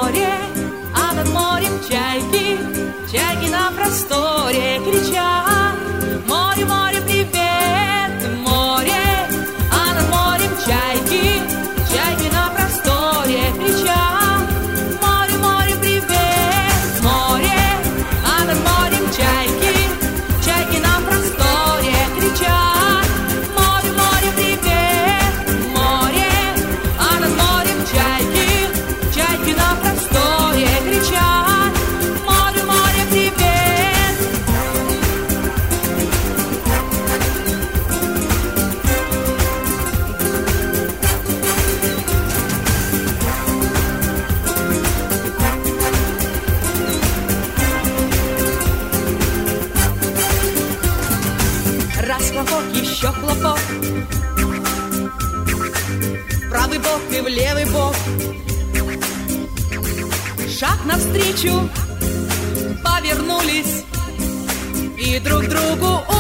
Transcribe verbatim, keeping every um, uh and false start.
море, а над морем чайки, чайки на просторе кричат: море, море, привет, море, а над морем чайки, чайки на просторе кричат: море, море, привет, море, а над морем чайки, чайки на просторе кричат: море, море, привет, море, а над морем чайки, чайки на просторе кричат: море, море, привет. Раз хлопок, еще хлопок, в правый бок и в левый бок, шаг навстречу, повернулись и друг другу